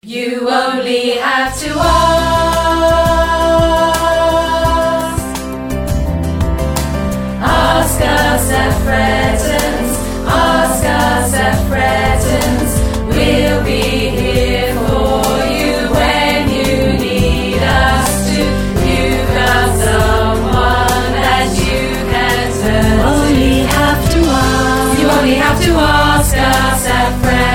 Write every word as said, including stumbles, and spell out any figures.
You only have to ask. Ask us at Fretton's. Ask us at Fretton's. We'll be here for you when you need us to. You've got someone that you can turn to. Only have to ask. You only have to ask us at Fretton's.